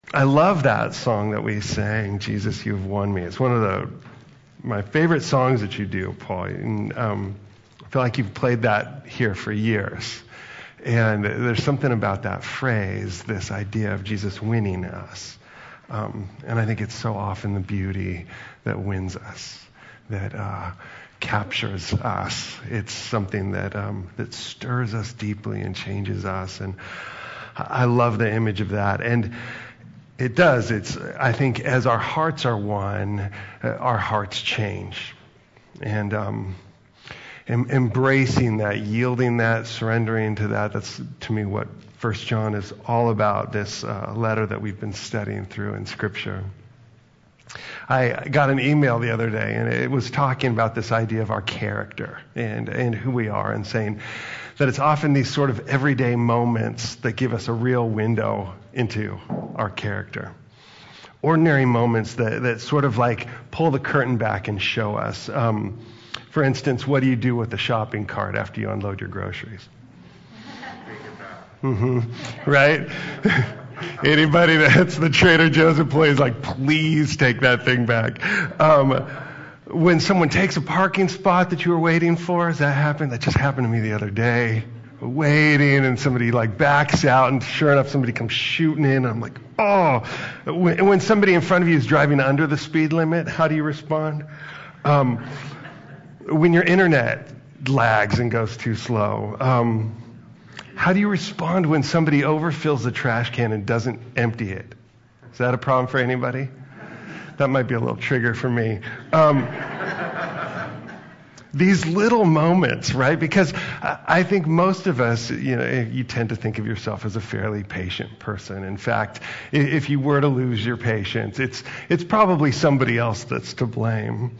I love that song that we sang, Jesus, You've Won Me. It's one of my favorite songs that you do, Paul. And I feel like you've played that here for years. And there's something about that phrase, this idea of Jesus winning us. And I think it's so often the beauty that wins us, that captures us. It's something that stirs us deeply and changes us. And I love the image of that. And it does. I think as our hearts are one, our hearts change. And embracing that, yielding that, surrendering to that, that's to me what 1 John is all about, this letter that we've been studying through in Scripture. I got an email the other day, and it was talking about this idea of our character and who we are, and saying that it's often these sort of everyday moments that give us a real window into our character. Ordinary moments that sort of like pull the curtain back and show us. For instance, what do you do with the shopping cart after you unload your groceries? Right? Anybody that's the Trader Joe's employee is like, please take that thing back. When someone takes a parking spot that you were waiting for, has that happened? That just happened to me the other day. Waiting, and somebody like backs out, and sure enough, somebody comes shooting in. I'm like, oh. When somebody in front of you is driving under the speed limit, how do you respond? When your internet lags and goes too slow, how do you respond when somebody overfills the trash can and doesn't empty it? Is that a problem for anybody? That might be a little trigger for me. These little moments, right? Because I think most of us, you tend to think of yourself as a fairly patient person. In fact, if you were to lose your patience, it's probably somebody else that's to blame.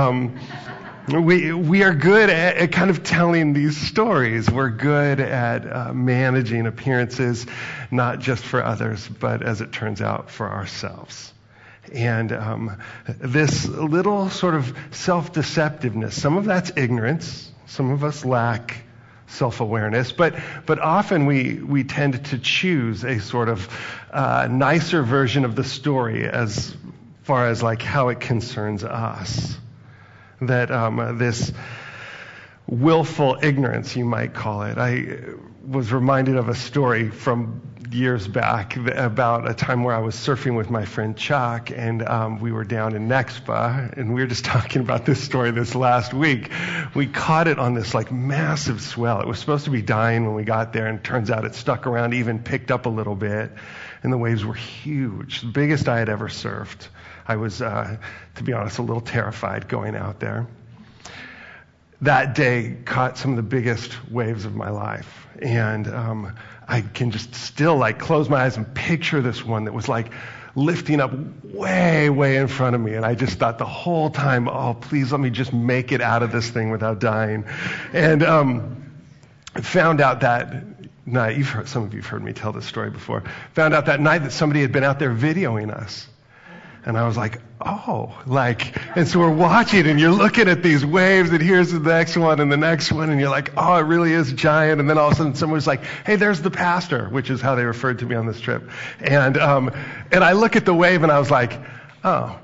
We are good at kind of telling these stories. We're good at managing appearances, not just for others, but as it turns out, for ourselves. And this little sort of self-deceptiveness, some of that's ignorance. Some of us lack self-awareness, but often we tend to choose a sort of nicer version of the story as far as like how it concerns us. That this willful ignorance, you might call it. I was reminded of a story from years back about a time where I was surfing with my friend Chuck, and we were down in Nexpa, and we were just talking about this story this last week. We caught it on this like massive swell. It was supposed to be dying when we got there, and it turns out it stuck around, even picked up a little bit, and the waves were huge, the biggest I had ever surfed. I was, to be honest, a little terrified going out there. That day caught some of the biggest waves of my life. And I can just still like close my eyes and picture this one that was like lifting up way, way in front of me. And I just thought the whole time, oh, please let me just make it out of this thing without dying. And I found out that night, some of you have heard me tell this story before, found out that night that somebody had been out there videoing us. And I was like, oh, and so we're watching, and you're looking at these waves, and here's the next one, and the next one, and you're like, oh, it really is giant. And then all of a sudden someone's like, hey, there's the pastor, which is how they referred to me on this trip. And I look at the wave, and I was like, oh,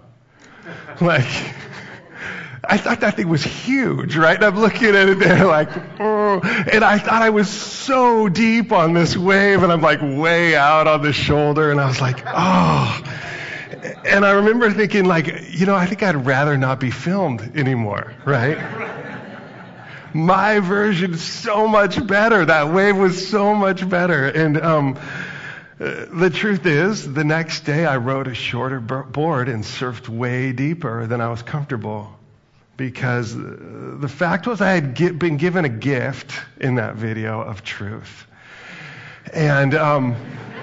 I thought that thing was huge, right? And I'm looking at it there like, oh, and I thought I was so deep on this wave, and I'm like way out on the shoulder, and I was like, oh. And I remember thinking, I think I'd rather not be filmed anymore, right? My version is so much better. That wave was so much better. And the truth is, the next day I rode a shorter board and surfed way deeper than I was comfortable. Because the fact was I had been given a gift in that video of truth. And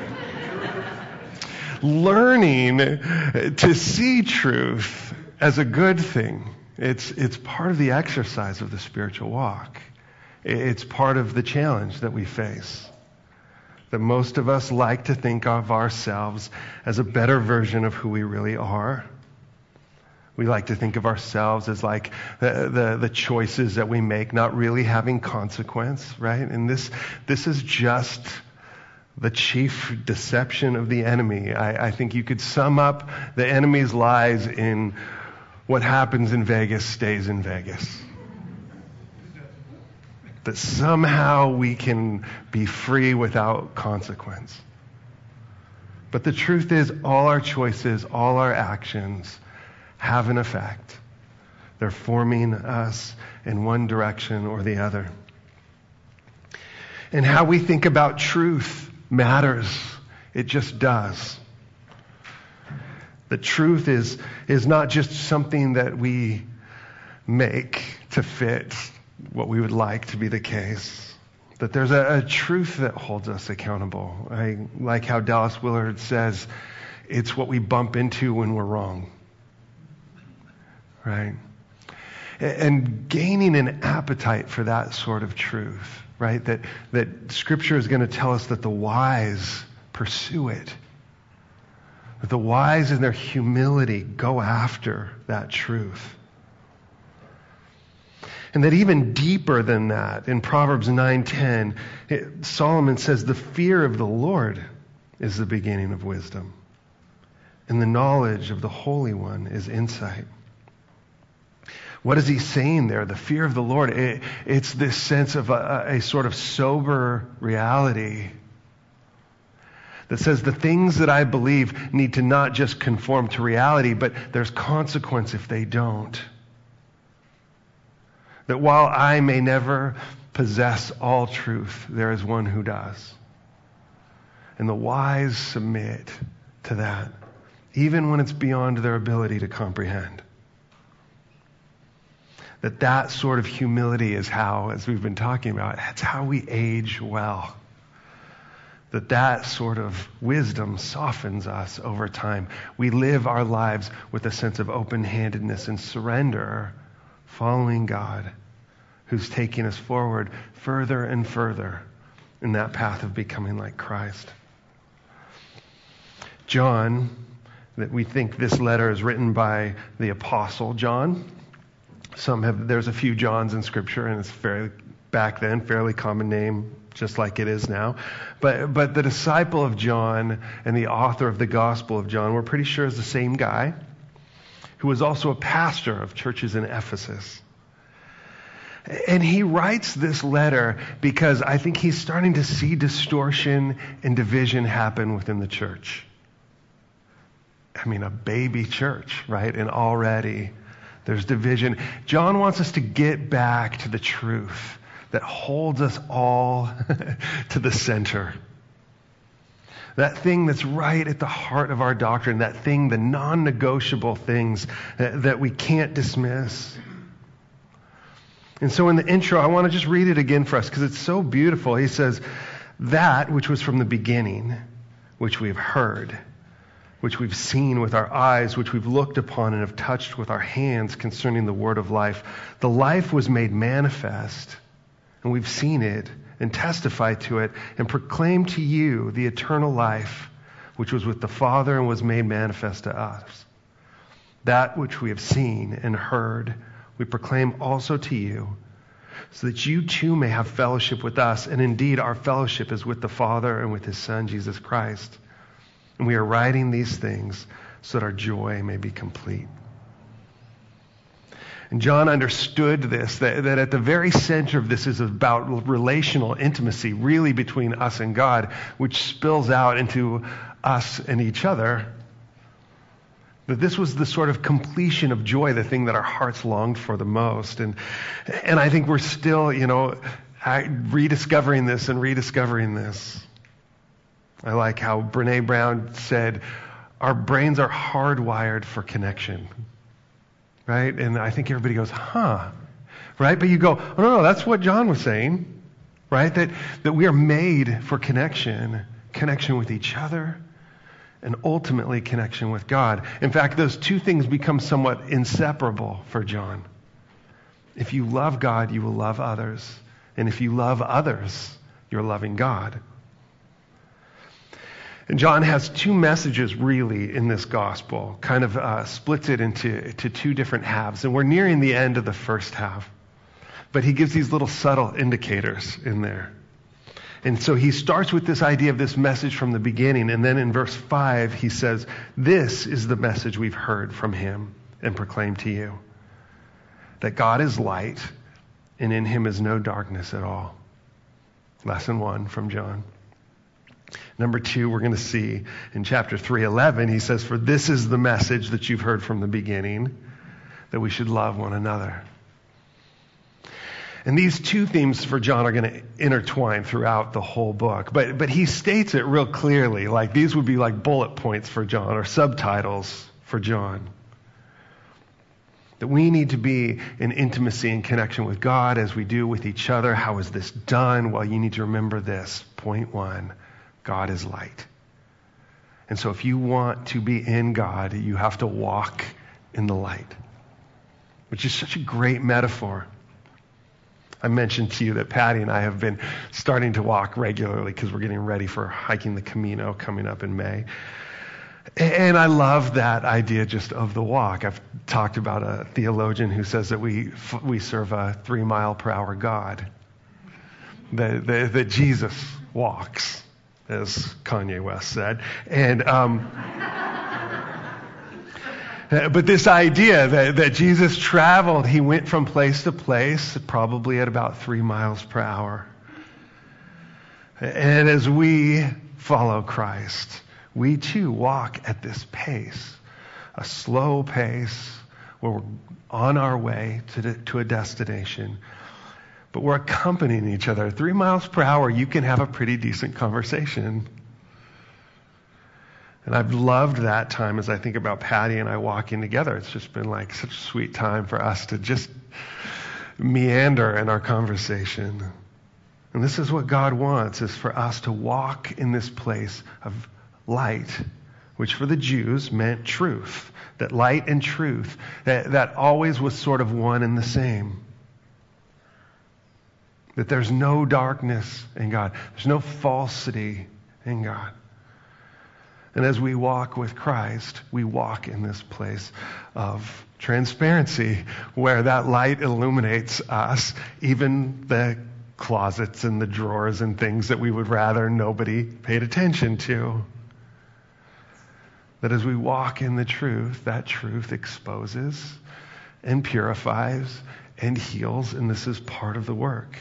learning to see truth as a good thing. It's part of the exercise of the spiritual walk. It's part of the challenge that we face. That most of us like to think of ourselves as a better version of who we really are. We like to think of ourselves as like the choices that we make not really having consequence, right? And this is just the chief deception of the enemy. I think you could sum up the enemy's lies in what happens in Vegas stays in Vegas. That somehow we can be free without consequence. But the truth is, all our choices, all our actions have an effect. They're forming us in one direction or the other. And how we think about truth matters. It just does. The truth is not just something that we make to fit what we would like to be the case. That there's a truth that holds us accountable. I like how Dallas Willard says, it's what we bump into when we're wrong. Right? And gaining an appetite for that sort of truth, right? That Scripture is going to tell us that the wise pursue it. That the wise in their humility go after that truth. And that even deeper than that, in Proverbs 9:10, Solomon says, the fear of the Lord is the beginning of wisdom, and the knowledge of the Holy One is insight. What is he saying there? The fear of the Lord, it's this sense of a sort of sober reality that says the things that I believe need to not just conform to reality, but there's consequence if they don't. That while I may never possess all truth, there is one who does. And the wise submit to that, even when it's beyond their ability to comprehend. That sort of humility is how, as we've been talking about, that's how we age well. That sort of wisdom softens us over time. We live our lives with a sense of open-handedness and surrender, following God, who's taking us forward further and further in that path of becoming like Christ. John, that we think this letter is written by the Apostle John. There's a few Johns in Scripture, and it's back then fairly common name, just like it is now. But the disciple of John and the author of the Gospel of John, we're pretty sure is the same guy, who was also a pastor of churches in Ephesus. And he writes this letter because I think he's starting to see distortion and division happen within the church. I mean, a baby church, right? And already there's division. John wants us to get back to the truth that holds us all to the center. That thing that's right at the heart of our doctrine, that thing, the non-negotiable things that we can't dismiss. And so in the intro, I want to just read it again for us because it's so beautiful. He says, that which was from the beginning, which we have heard, which we've seen with our eyes, which we've looked upon and have touched with our hands concerning the word of life. The life was made manifest, and we've seen it and testified to it and proclaimed to you the eternal life, which was with the Father and was made manifest to us. That which we have seen and heard, we proclaim also to you, so that you too may have fellowship with us. And indeed, our fellowship is with the Father and with his Son, Jesus Christ. And we are writing these things so that our joy may be complete. And John understood this, that at the very center of this is about relational intimacy, really between us and God, which spills out into us and each other. That this was the sort of completion of joy, the thing that our hearts longed for the most. And I think we're still, rediscovering this and rediscovering this. I like how Brene Brown said, our brains are hardwired for connection. Right? And I think everybody goes, huh? Right? But you go, oh, no, that's what John was saying. Right? That we are made for connection with each other, and ultimately connection with God. In fact, those two things become somewhat inseparable for John. If you love God, you will love others. And if you love others, you're loving God. And John has two messages really in this gospel, kind of splits it into two different halves. And we're nearing the end of the first half. But he gives these little subtle indicators in there. And so he starts with this idea of this message from the beginning. And then in verse 5, he says, this is the message we've heard from him and proclaimed to you, that God is light and in him is no darkness at all. Lesson 1 from John. Number 2, we're going to see in chapter 3:11, he says, for this is the message that you've heard from the beginning, that we should love one another. And these two themes for John are going to intertwine throughout the whole book. But he states it real clearly, like these would be like bullet points for John or subtitles for John. That we need to be in intimacy and connection with God as we do with each other. How is this done? Well, you need to remember this. Point 1, God is light. And so if you want to be in God, you have to walk in the light, which is such a great metaphor. I mentioned to you that Patty and I have been starting to walk regularly because we're getting ready for hiking the Camino coming up in May. And I love that idea just of the walk. I've talked about a theologian who says that we serve a 3-mile-per-hour God, that Jesus walks, as Kanye West said. And but this idea that Jesus traveled, he went from place to place, probably at about 3 miles per hour. And as we follow Christ, we too walk at this pace, a slow pace, where we're on our way to a destination. But we're accompanying each other. 3 miles per hour, you can have a pretty decent conversation. And I've loved that time as I think about Patty and I walking together. It's just been like such a sweet time for us to just meander in our conversation. And this is what God wants, is for us to walk in this place of light, which for the Jews meant truth. That light and truth, that always was sort of one and the same. That there's no darkness in God. There's no falsity in God. And as we walk with Christ, we walk in this place of transparency where that light illuminates us, even the closets and the drawers and things that we would rather nobody paid attention to. That as we walk in the truth, that truth exposes and purifies and heals, and this is part of the work.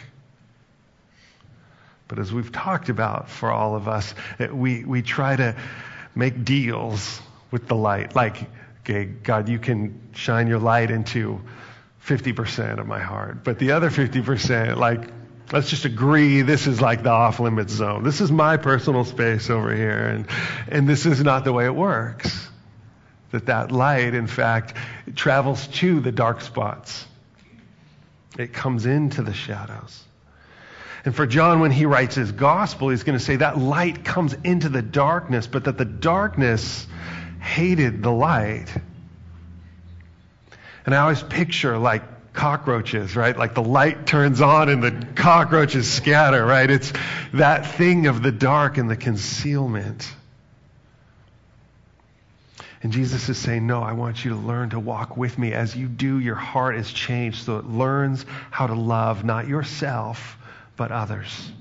But as we've talked about for all of us, we try to make deals with the light. Like, okay, God, you can shine your light into 50% of my heart. But the other 50%, like, let's just agree this is like the off-limits zone. This is my personal space over here. And this is not the way it works. That light, in fact, travels to the dark spots. It comes into the shadows. And for John, when he writes his gospel, he's going to say that light comes into the darkness, but that the darkness hated the light. And I always picture like cockroaches, right? Like the light turns on and the cockroaches scatter, right? It's that thing of the dark and the concealment. And Jesus is saying, no, I want you to learn to walk with me. As you do, your heart is changed so it learns how to love, not yourself, but others.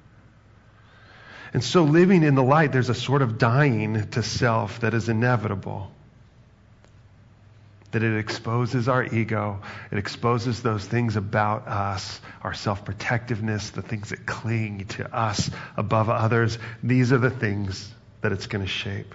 And so living in the light, there's a sort of dying to self that is inevitable. That it exposes our ego. It exposes those things about us, our self-protectiveness, the things that cling to us above others. These are the things that it's going to shape.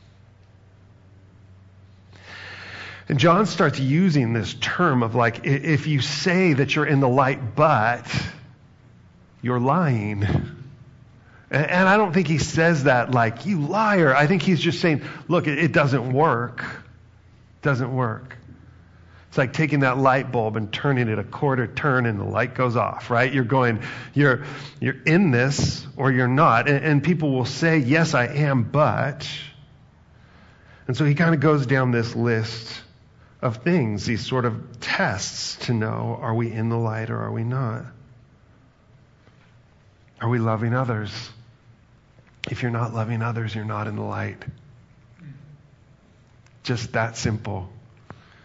And John starts using this term of like, if you say that you're in the light, but you're lying. And I don't think he says that like, you liar. I think he's just saying, look, it doesn't work. It doesn't work. It's like taking that light bulb and turning it a quarter turn and the light goes off, right? You're in this or you're not. And people will say, yes, I am, but. And so he kind of goes down this list of things, these sort of tests to know, are we in the light or are we not? Are we loving others? If you're not loving others, you're not in the light. Just that simple.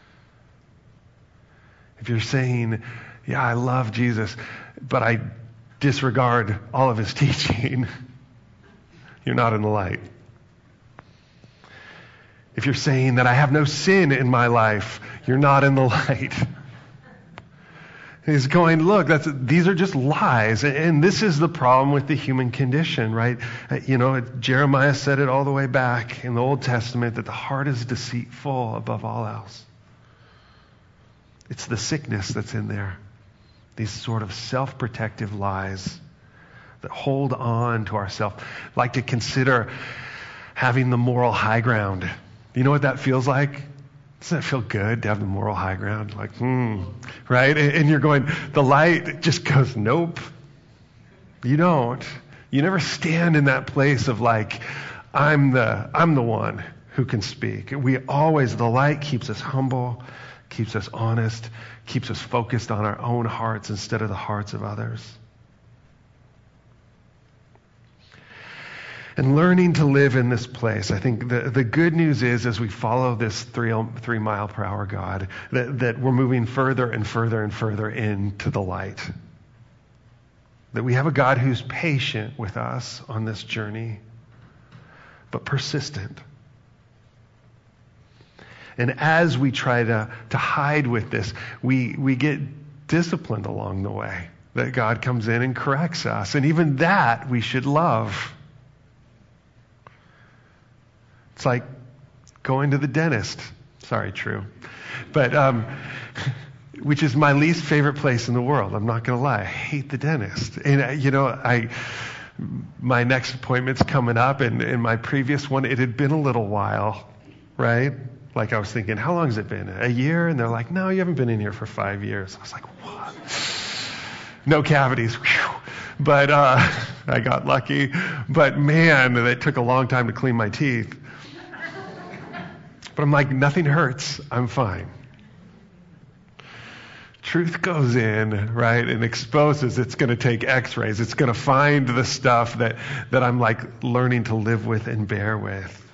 If you're saying, yeah, I love Jesus, but I disregard all of his teaching, you're not in the light. If you're saying that I have no sin in my life, you're not in the light. He's going, look, these are just lies. And this is the problem with the human condition, right? Jeremiah said it all the way back in the Old Testament that the heart is deceitful above all else. It's the sickness that's in there. These sort of self-protective lies that hold on to ourselves, like to consider having the moral high ground. You know what that feels like? Doesn't that feel good to have the moral high ground? Like, right? And you're going, the light just goes, nope. You don't. You never stand in that place of like, I'm the one who can speak. The light keeps us humble, keeps us honest, keeps us focused on our own hearts instead of the hearts of others. And learning to live in this place, I think the good news is as we follow this 3 mile per hour God, that we're moving further and further and further into the light. That we have a God who's patient with us on this journey, but persistent. And as we try to hide with this, we get disciplined along the way. That God comes in and corrects us. And even that we should love. It's like going to the dentist. Sorry, true. But, which is my least favorite place in the world. I'm not going to lie. I hate the dentist. And, my next appointment's coming up, and in my previous one, it had been a little while, right? Like I was thinking, how long has it been? A year? And they're like, no, you haven't been in here for 5 years. I was like, what? No cavities. Whew. But I got lucky. But man, it took a long time to clean my teeth. But I'm like, nothing hurts. I'm fine. Truth goes in, right, and exposes. It's going to take x-rays. It's going to find the stuff that I'm like learning to live with and bear with.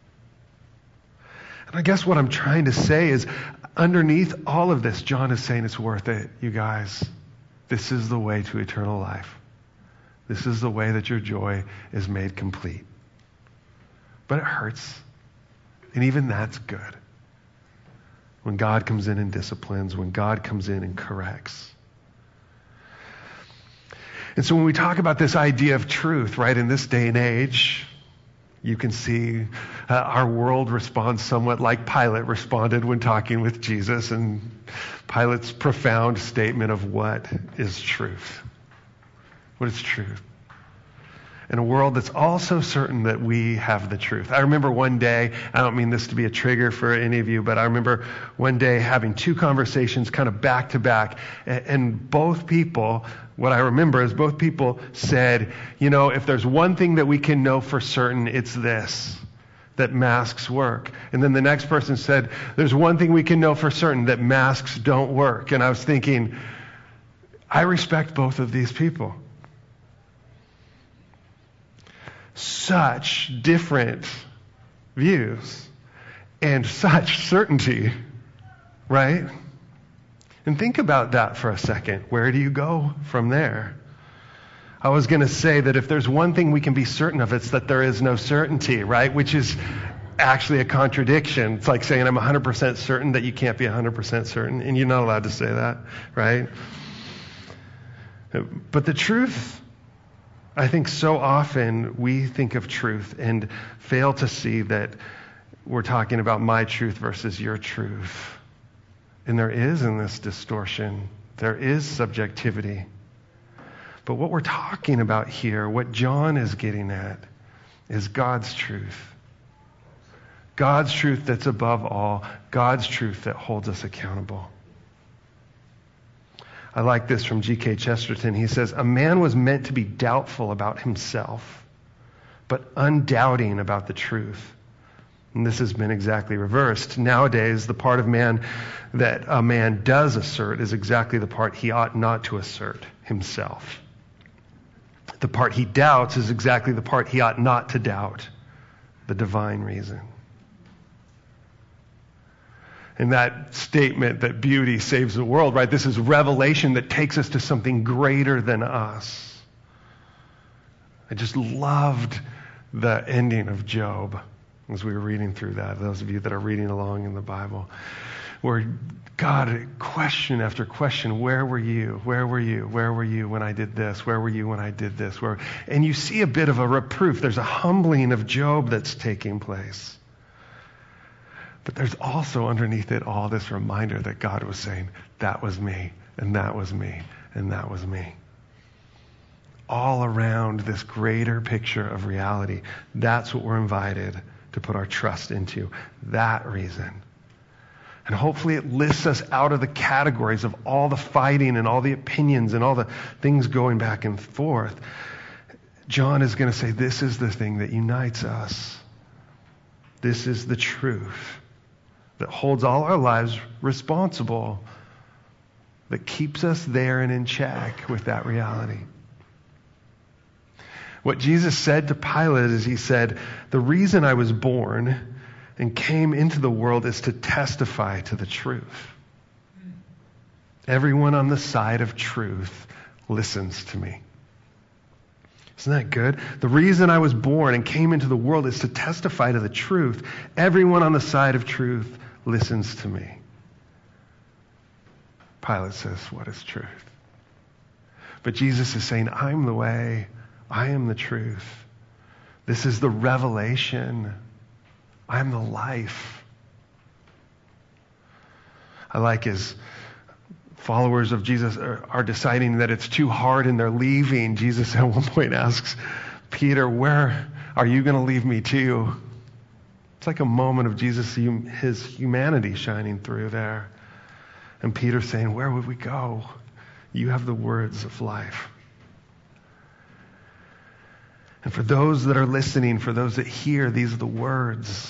And I guess what I'm trying to say is underneath all of this, John is saying it's worth it, you guys. This is the way to eternal life. This is the way that your joy is made complete. But it hurts. And even that's good. When God comes in and disciplines, when God comes in and corrects. And so when we talk about this idea of truth, right, in this day and age, you can see our world responds somewhat like Pilate responded when talking with Jesus, and Pilate's profound statement of what is truth. What is truth? In a world that's also certain that we have the truth. I remember one day, I don't mean this to be a trigger for any of you, but I remember one day having 2 conversations kind of back to back, and both people, what I remember is both people said, if there's one thing that we can know for certain, it's this, that masks work. And then the next person said, there's one thing we can know for certain, that masks don't work. And I was thinking, I respect both of these people. Such different views and such certainty, right? And think about that for a second. Where do you go from there? I was going to say that if there's one thing we can be certain of, it's that there is no certainty, right? Which is actually a contradiction. It's like saying I'm 100% certain that you can't be 100% certain, and you're not allowed to say that, right? But the truth, I think so often we think of truth and fail to see that we're talking about my truth versus your truth. And there is in this distortion, there is subjectivity. But what we're talking about here, what John is getting at, is God's truth. God's truth that's above all, God's truth that holds us accountable. I like this from G.K. Chesterton. He says, a man was meant to be doubtful about himself, but undoubting about the truth. And this has been exactly reversed. Nowadays, the part of man that a man does assert is exactly the part he ought not to assert himself. The part he doubts is exactly the part he ought not to doubt, the divine reason. And that statement that beauty saves the world, right? This is revelation that takes us to something greater than us. I just loved the ending of Job as we were reading through that, those of you that are reading along in the Bible, where God, question after question, where were you? Where were you? Where were you when I did this? Where were you when I did this? And you see a bit of a reproof. There's a humbling of Job that's taking place. But there's also underneath it all this reminder that God was saying, that was me, and that was me, and that was me. All around this greater picture of reality. That's what we're invited to put our trust into. That reason. And hopefully it lifts us out of the categories of all the fighting and all the opinions and all the things going back and forth. John is going to say, this is the thing that unites us. This is the truth that holds all our lives responsible, that keeps us there and in check with that reality. What Jesus said to Pilate is, he said, the reason I was born and came into the world is to testify to the truth. Everyone on the side of truth listens to me. Isn't that good? The reason I was born and came into the world is to testify to the truth. Everyone on the side of truth listens to me. Pilate says, what is truth? But Jesus is saying, I'm the way. I am the truth. This is the revelation. I am the life. I like as followers of Jesus are deciding that it's too hard and they're leaving. Jesus at one point asks Peter, where are you going to leave me to? It's like a moment of Jesus, his humanity shining through there. And Peter saying, where would we go? You have the words of life. And for those that are listening, for those that hear, these are the words.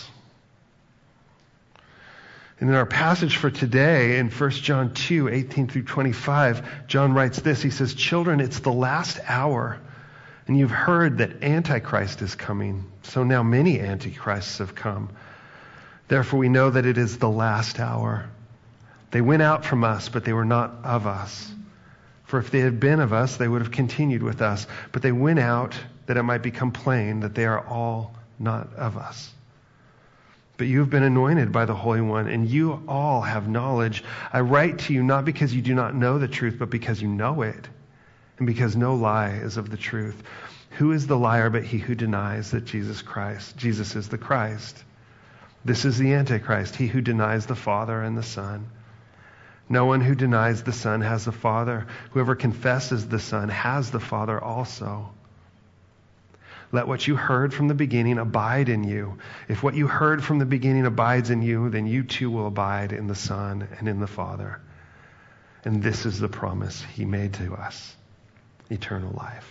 And in our passage for today, in 1 John 2, 18 through 25, John writes this. He says, children, it's the last hour, and you've heard that Antichrist is coming. So now many Antichrists have come. Therefore we know that it is the last hour. They went out from us, but they were not of us. For if they had been of us, they would have continued with us. But they went out that it might become plain that they are all not of us. But you have been anointed by the Holy One, and you all have knowledge. I write to you not because you do not know the truth, but because you know it, and because no lie is of the truth. Who is the liar but he who denies that Jesus is the Christ? This is the Antichrist, he who denies the Father and the Son. No one who denies the Son has the Father. Whoever confesses the Son has the Father also. Let what you heard from the beginning abide in you. If what you heard from the beginning abides in you, then you too will abide in the Son and in the Father. And this is the promise he made to us, eternal life.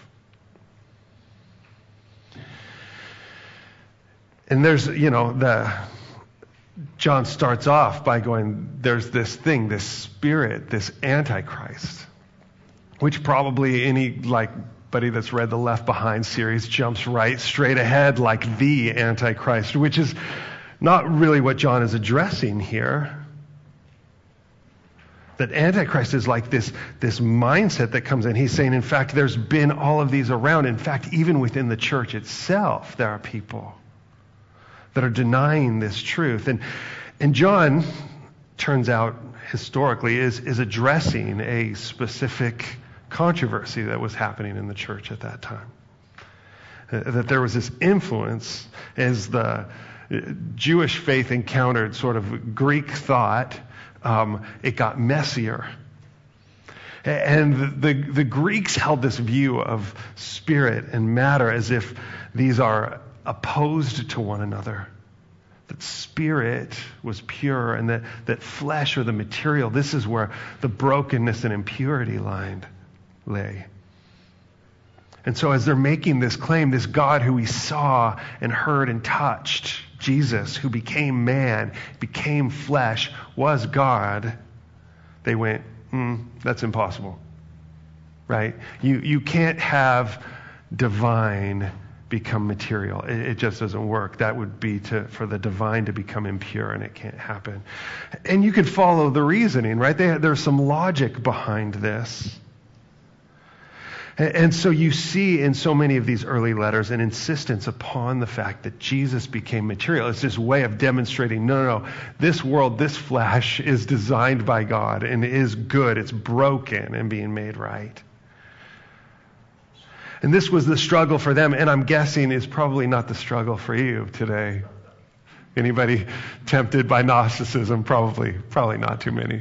And there's, John starts off by going, there's this thing, this spirit, this Antichrist, which probably anybody that's read the Left Behind series jumps right straight ahead like the Antichrist, which is not really what John is addressing here. That Antichrist is like this mindset that comes in. He's saying, in fact, there's been all of these around. In fact, even within the church itself, there are people that are denying this truth. And John, turns out historically, is addressing a specific controversy that was happening in the church at that time. That there was this influence as the Jewish faith encountered sort of Greek thought, it got messier. And the Greeks held this view of spirit and matter as if these are opposed to one another. That spirit was pure and that flesh or the material, this is where the brokenness and impurity lay. And so as they're making this claim, this God who we saw and heard and touched, Jesus, who became man, became flesh, was God, they went, that's impossible, right? You can't have divine become material. It just doesn't work. That would be for the divine to become impure, and it can't happen. And you could follow the reasoning, right? There's some logic behind this. And so you see in so many of these early letters an insistence upon the fact that Jesus became material. It's this way of demonstrating, no, this world, this flesh is designed by God and is good. It's broken and being made right. And this was the struggle for them, and I'm guessing is probably not the struggle for you today. Anybody tempted by Gnosticism? Probably not too many.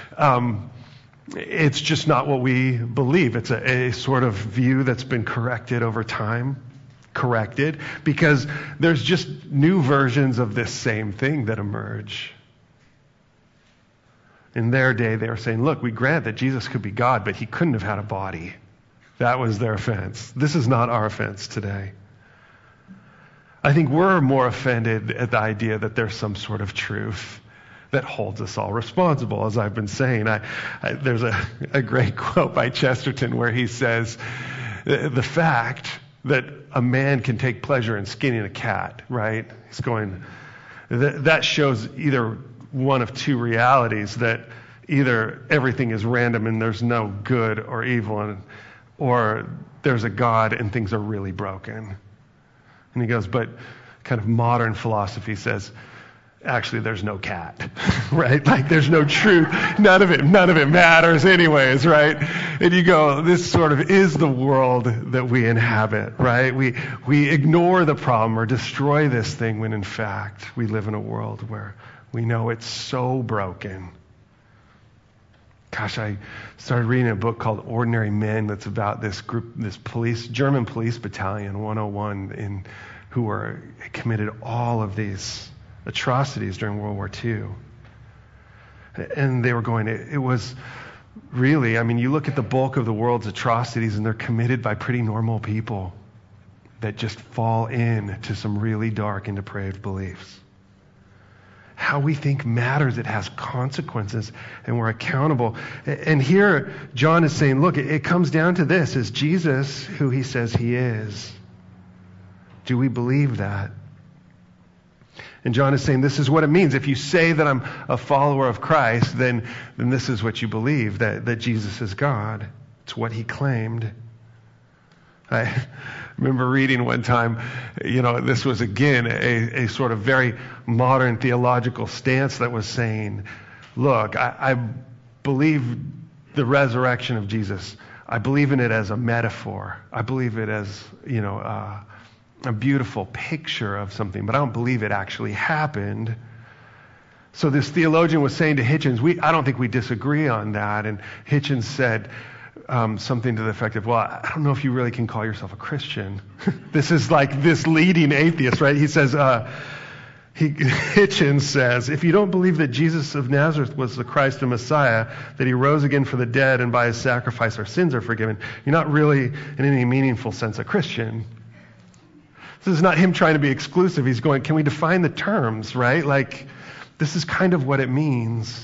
It's just not what we believe. It's a sort of view that's been corrected over time, because there's just new versions of this same thing that emerge. In their day, they were saying, look, we grant that Jesus could be God, but he couldn't have had a body. That was their offense. This is not our offense today. I think we're more offended at the idea that there's some sort of truth that holds us all responsible, as I've been saying. There's a great quote by Chesterton where he says, the fact that a man can take pleasure in skinning a cat, right? He's going, that shows either one of two realities, that either everything is random and there's no good or evil, or there's a God and things are really broken. And he goes, but kind of modern philosophy says, actually, there's no cat, right? Like, there's no truth. None of it matters anyways, right? And you go, this sort of is the world that we inhabit, right? We ignore the problem or destroy this thing when, in fact, we live in a world where we know it's so broken. Gosh, I started reading a book called Ordinary Men that's about this group, this German police battalion, 101, who were committed all of these atrocities during World War II. And they were going, it was really, I mean, you look at the bulk of the world's atrocities and they're committed by pretty normal people that just fall into some really dark and depraved beliefs. How we think matters. It has consequences, and we're accountable. And here, John is saying, look, it comes down to this. Is Jesus who he says he is? Do we believe that? And John is saying this is what it means. If you say that I'm a follower of Christ, then this is what you believe, that Jesus is God. It's what he claimed. I remember reading one time, this was again a sort of very modern theological stance that was saying, look, I believe the resurrection of Jesus. I believe in it as a metaphor. I believe it as, a beautiful picture of something, but I don't believe it actually happened. So this theologian was saying to Hitchens, I don't think we disagree on that. And Hitchens said something to the effect of, well, I don't know if you really can call yourself a Christian. This is like this leading atheist, right? He says, Hitchens says, if you don't believe that Jesus of Nazareth was the Christ and Messiah, that he rose again for the dead and by his sacrifice our sins are forgiven, you're not really, in any meaningful sense, a Christian. This is not him trying to be exclusive. He's going, can we define the terms, right? Like, this is kind of what it means.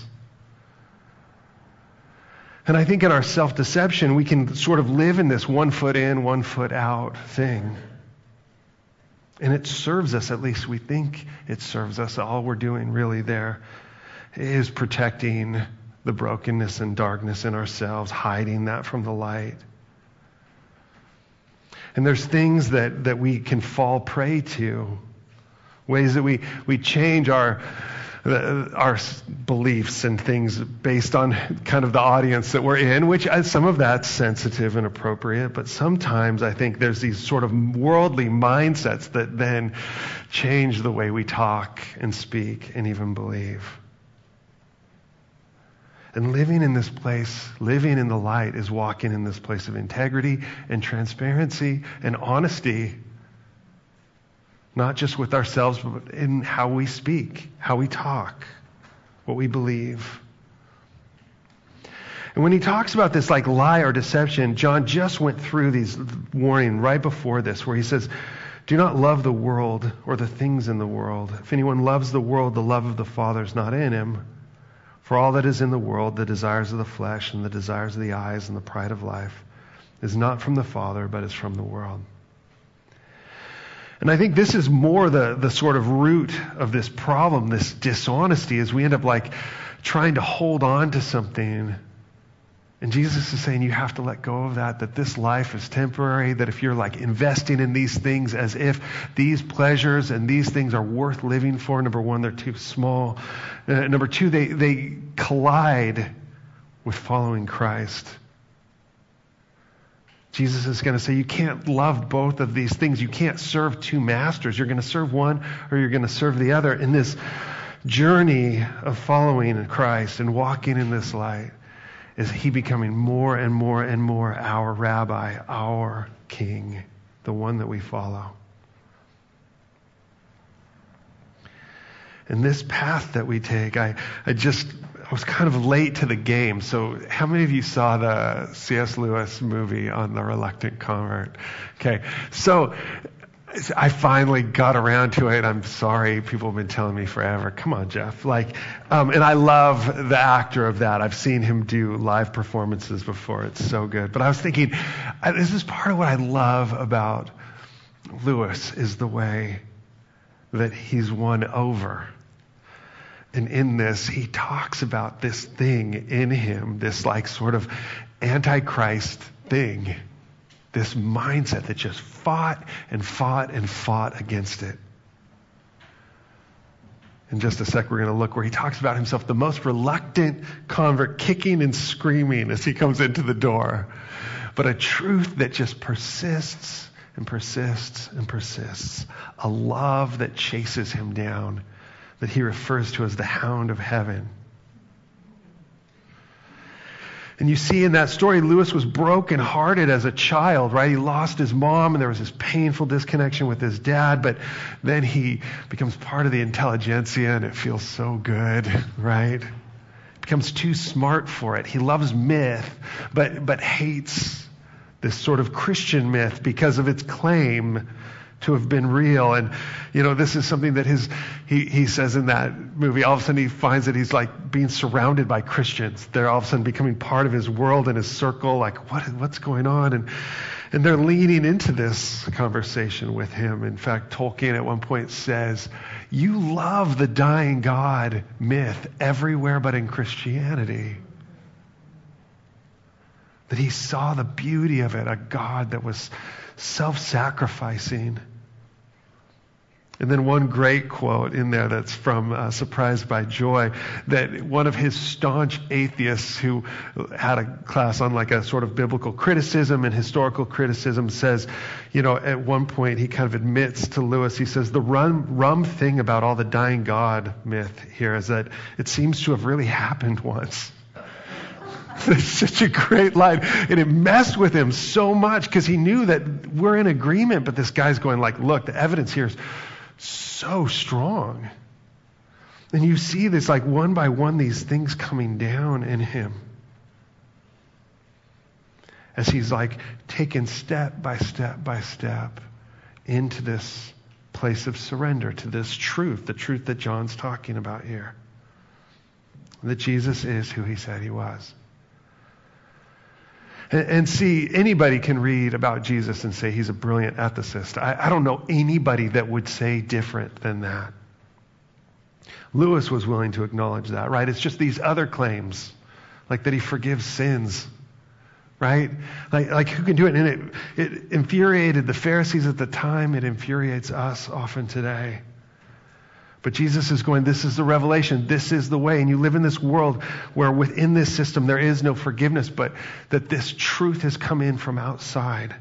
And I think in our self-deception, we can sort of live in this 1 foot in, 1 foot out thing. And it serves us, at least we think it serves us. All we're doing really there is protecting the brokenness and darkness in ourselves, hiding that from the light. And there's things that we can fall prey to, ways that we change our beliefs and things based on kind of the audience that we're in, which some of that's sensitive and appropriate, but sometimes I think there's these sort of worldly mindsets that then change the way we talk and speak and even believe. And living in this place, living in the light, is walking in this place of integrity and transparency and honesty. Not just with ourselves, but in how we speak, how we talk, what we believe. And when he talks about this like lie or deception, John just went through these warning right before this, where he says, do not love the world or the things in the world. If anyone loves the world, the love of the Father is not in him. For all that is in the world, the desires of the flesh and the desires of the eyes and the pride of life, is not from the Father, but is from the world. And I think this is more the sort of root of this problem, this dishonesty, is we end up like trying to hold on to something. And Jesus is saying you have to let go of that this life is temporary, that if you're like investing in these things as if these pleasures and these things are worth living for, number one, they're too small. Number two, they collide with following Christ. Jesus is going to say you can't love both of these things. You can't serve two masters. You're going to serve one or you're going to serve the other. In this journey of following Christ and walking in this light, is he becoming more and more and more our rabbi, our king, the one that we follow. And this path that we take, I was kind of late to the game. So how many of you saw the C.S. Lewis movie on The Reluctant Convert? Okay, so I finally got around to it. I'm sorry, people have been telling me forever. Come on, Jeff. And I love the actor of that. I've seen him do live performances before. It's so good. But I was thinking, this is part of what I love about Lewis, is the way that he's won over. And in this, he talks about this thing in him, this like sort of antichrist thing, this mindset that just fought and fought and fought against it. In just a sec, we're going to look where he talks about himself, the most reluctant convert, kicking and screaming as he comes into the door. But a truth that just persists and persists and persists. A love that chases him down, that he refers to as the hound of heaven. And you see in that story, Lewis was brokenhearted as a child, right? He lost his mom and there was this painful disconnection with his dad, but then he becomes part of the intelligentsia and it feels so good, right? Becomes too smart for it. He loves myth, but hates this sort of Christian myth because of its claim to have been real. And, this is something that he says in that movie. All of a sudden he finds that he's like being surrounded by Christians. They're all of a sudden becoming part of his world and his circle. Like, what's going on? And they're leaning into this conversation with him. In fact, Tolkien at one point says, you love the dying God myth everywhere but in Christianity. That he saw the beauty of it, a God that was self-sacrificing. And then one great quote in there that's from Surprised by Joy, that one of his staunch atheists who had a class on like a sort of biblical criticism and historical criticism says, at one point he kind of admits to Lewis, he says, the rum thing about all the dying God myth here is that it seems to have really happened once. It's such a great line. And it messed with him so much because he knew that we're in agreement, but this guy's going like, look, the evidence here is so strong. And you see this like one by one, these things coming down in him. As he's like taken step by step by step into this place of surrender to this truth, the truth that John's talking about here. That Jesus is who he said he was. And see, anybody can read about Jesus and say he's a brilliant ethicist. I don't know anybody that would say different than that. Lewis was willing to acknowledge that, right? It's just these other claims, like that he forgives sins, right? Like who can do it? And it infuriated the Pharisees at the time. It infuriates us often today. But Jesus is going, this is the revelation, this is the way. And you live in this world where within this system there is no forgiveness, but that this truth has come in from outside.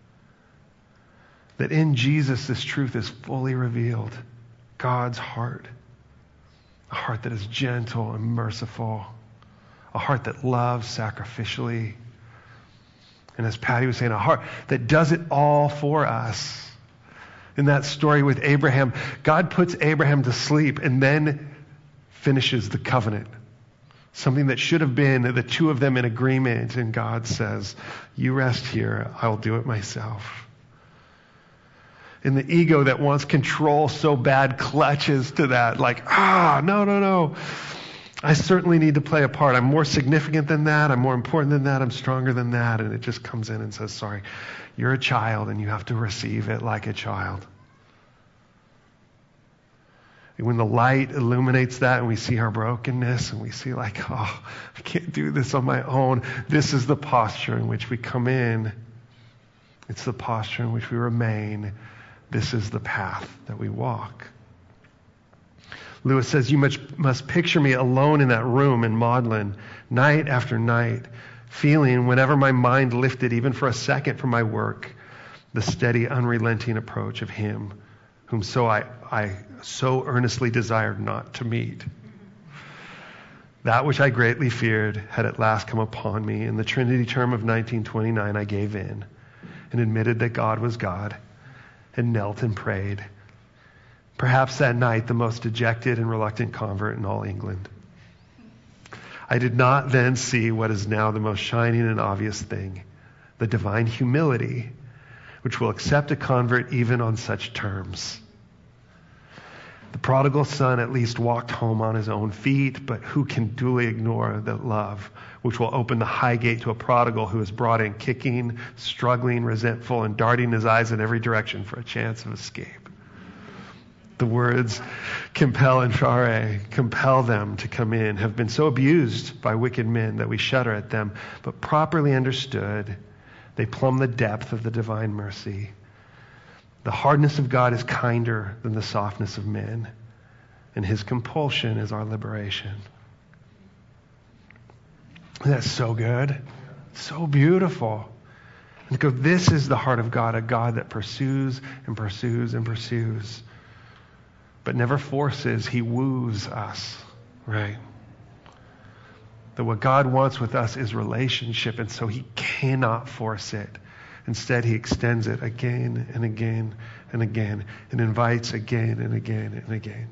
That in Jesus this truth is fully revealed. God's heart. A heart that is gentle and merciful. A heart that loves sacrificially. And as Patty was saying, a heart that does it all for us. In that story with Abraham, God puts Abraham to sleep and then finishes the covenant. Something that should have been the two of them in agreement. And God says, you rest here, I'll do it myself. And the ego that wants control so bad clutches to that. Like, no. I certainly need to play a part. I'm more significant than that. I'm more important than that. I'm stronger than that. And it just comes in and says, sorry, you're a child and you have to receive it like a child. When the light illuminates that and we see our brokenness and we see like, oh, I can't do this on my own. This is the posture in which we come in. It's the posture in which we remain. This is the path that we walk. Lewis says, you must picture me alone in that room in Magdalen, night after night, feeling, whenever my mind lifted, even for a second from my work, the steady, unrelenting approach of him whom I so earnestly desired not to meet. That which I greatly feared had at last come upon me. In the Trinity term of 1929, I gave in and admitted that God was God and knelt and prayed. Perhaps that night, the most dejected and reluctant convert in all England. I did not then see what is now the most shining and obvious thing, the divine humility, which will accept a convert even on such terms. The prodigal son at least walked home on his own feet, but who can duly ignore the love which will open the high gate to a prodigal who is brought in kicking, struggling, resentful, and darting his eyes in every direction for a chance of escape? The words compel and share, compel them to come in, have been so abused by wicked men that we shudder at them, but properly understood, they plumb the depth of the divine mercy. The hardness of God is kinder than the softness of men, and his compulsion is our liberation. That's so good. So beautiful. And go, this is the heart of God, a God that pursues and pursues and pursues, but never forces. He woos us, right? That what God wants with us is relationship, and so he cannot force it. Instead, he extends it again and again and again, and invites again and again and again.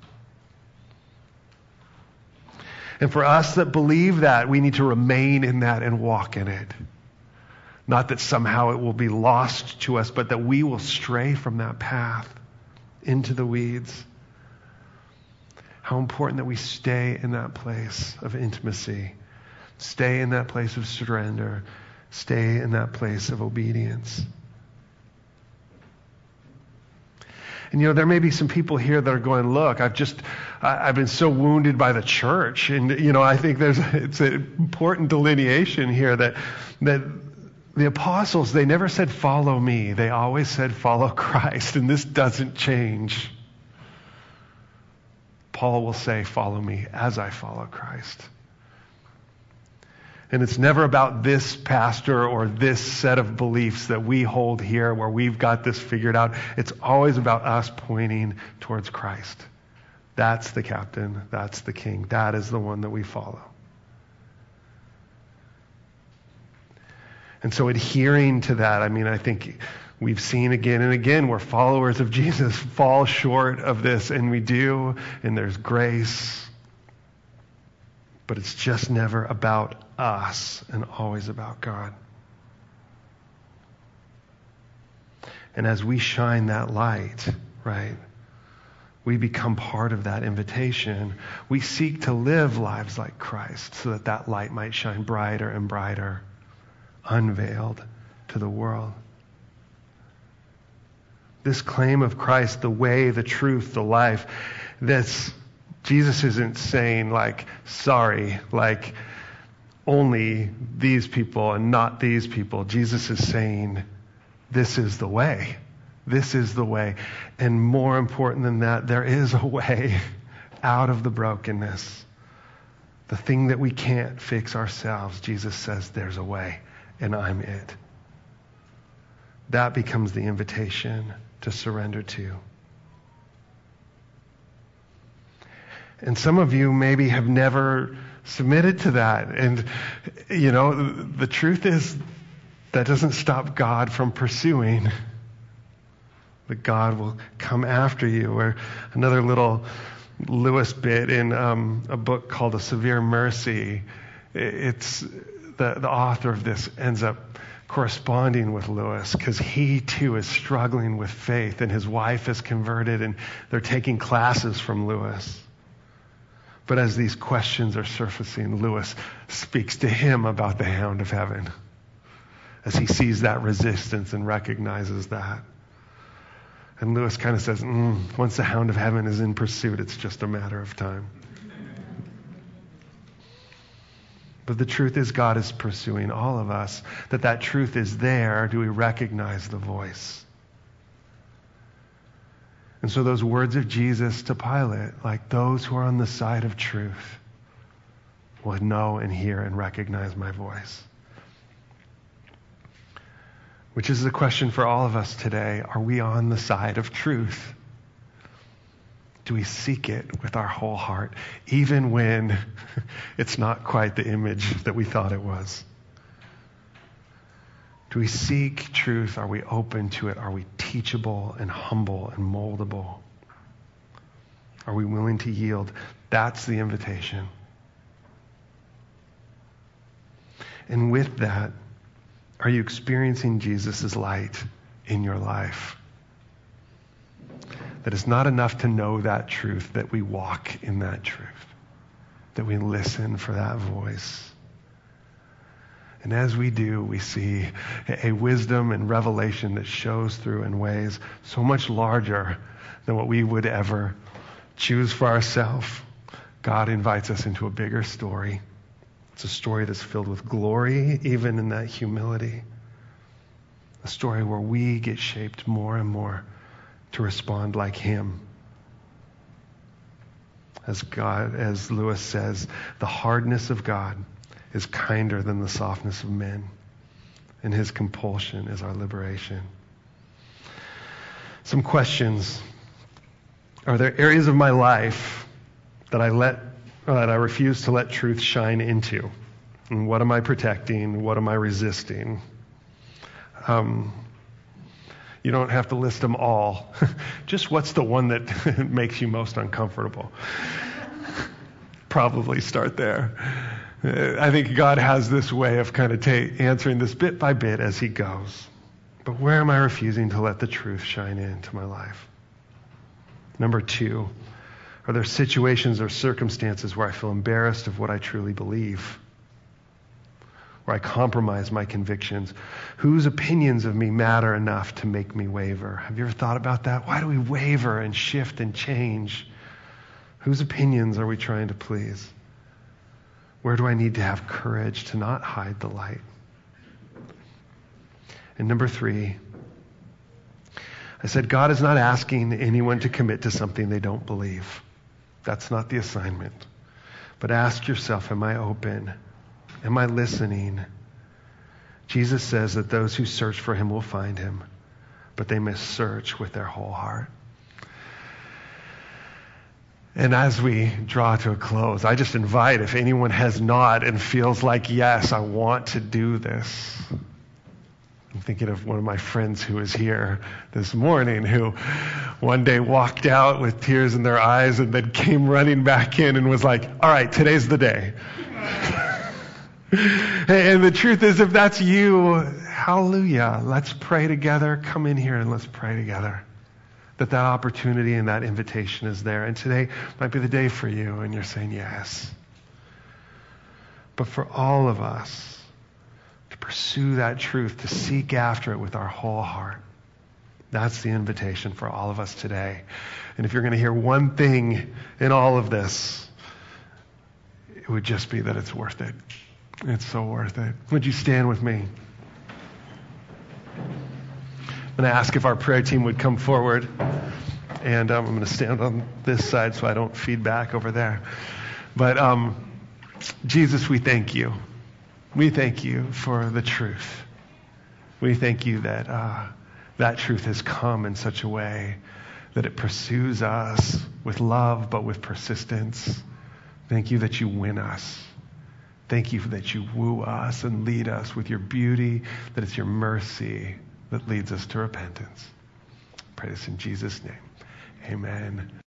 And for us that believe that, we need to remain in that and walk in it. Not that somehow it will be lost to us, but that we will stray from that path into the weeds. How important that we stay in that place of intimacy, stay in that place of surrender, stay in that place of obedience. And there may be some people here that are going, look, I've been so wounded by the church. And, I think it's an important delineation here that the apostles, they never said, follow me. They always said, follow Christ. And this doesn't change. Paul will say, follow me as I follow Christ. And it's never about this pastor or this set of beliefs that we hold here where we've got this figured out. It's always about us pointing towards Christ. That's the captain. That's the king. That is the one that we follow. And so adhering to that, I think we've seen again and again where followers of Jesus fall short of this, and we do, and there's grace. But it's just never about us and always about God. And as we shine that light, right, we become part of that invitation. We seek to live lives like Christ so that that light might shine brighter and brighter, unveiled to the world. This claim of Christ, the way, the truth, the life, Jesus isn't saying sorry, only these people and not these people. Jesus is saying, this is the way. This is the way. And more important than that, there is a way out of the brokenness. The thing that we can't fix ourselves, Jesus says, there's a way, and I'm it. That becomes the invitation to surrender to. And some of you maybe have never submitted to that. And, the truth is that doesn't stop God from pursuing. That God will come after you. Or another little Lewis bit in a book called A Severe Mercy. It's the author of this ends up corresponding with Lewis because he too is struggling with faith, and his wife is converted, and they're taking classes from Lewis. But as these questions are surfacing, Lewis speaks to him about the hound of heaven as he sees that resistance and recognizes that. And Lewis kind of says, once the hound of heaven is in pursuit, it's just a matter of time. But the truth is God is pursuing all of us. That truth is there. Do we recognize the voice? And so those words of Jesus to Pilate, like those who are on the side of truth, will know and hear and recognize my voice. Which is the question for all of us today. Are we on the side of truth? Do we seek it with our whole heart, even when it's not quite the image that we thought it was? Do we seek truth? Are we open to it? Are we teachable and humble and moldable? Are we willing to yield? That's the invitation. And with that, are you experiencing Jesus' light in your life? That it's not enough to know that truth, that we walk in that truth, that we listen for that voice. And as we do, we see a wisdom and revelation that shows through in ways so much larger than what we would ever choose for ourselves. God invites us into a bigger story. It's a story that's filled with glory, even in that humility. A story where we get shaped more and more to respond like Him. As Lewis says, the hardness of God is kinder than the softness of men, and His compulsion is our liberation. Some questions. Are there areas of my life that I refuse to let truth shine into? And what am I protecting? What am I resisting? You don't have to list them all. Just what's the one that makes you most uncomfortable? Probably start there. I think God has this way of kind of answering this bit by bit as He goes. But where am I refusing to let the truth shine into my life? Number 2, are there situations or circumstances where I feel embarrassed of what I truly believe? Where I compromise my convictions? Whose opinions of me matter enough to make me waver? Have you ever thought about that? Why do we waver and shift and change? Whose opinions are we trying to please? Where do I need to have courage to not hide the light? And number 3, I said, God is not asking anyone to commit to something they don't believe. That's not the assignment. But ask yourself, am I open? Am I listening? Jesus says that those who search for Him will find Him, but they must search with their whole heart. And as we draw to a close, I just invite, if anyone has not and feels like, yes, I want to do this. I'm thinking of one of my friends who was here this morning who one day walked out with tears in their eyes and then came running back in and was like, all right, today's the day. And the truth is, if that's you, hallelujah. Let's pray together. Come in here and let's pray together. That opportunity and that invitation is there. And today might be the day for you, and you're saying yes. But for all of us, to pursue that truth, to seek after it with our whole heart, that's the invitation for all of us today. And if you're going to hear one thing in all of this, it would just be that it's worth it. It's so worth it. Would you stand with me? I'm going to ask if our prayer team would come forward. And I'm going to stand on this side so I don't feed back over there. But Jesus, we thank you. We thank you for the truth. We thank you that that truth has come in such a way that it pursues us with love, but with persistence. Thank you that you win us. Thank you that you woo us and lead us with your beauty, that it's your mercy that leads us to repentance. I pray this in Jesus' name. Amen.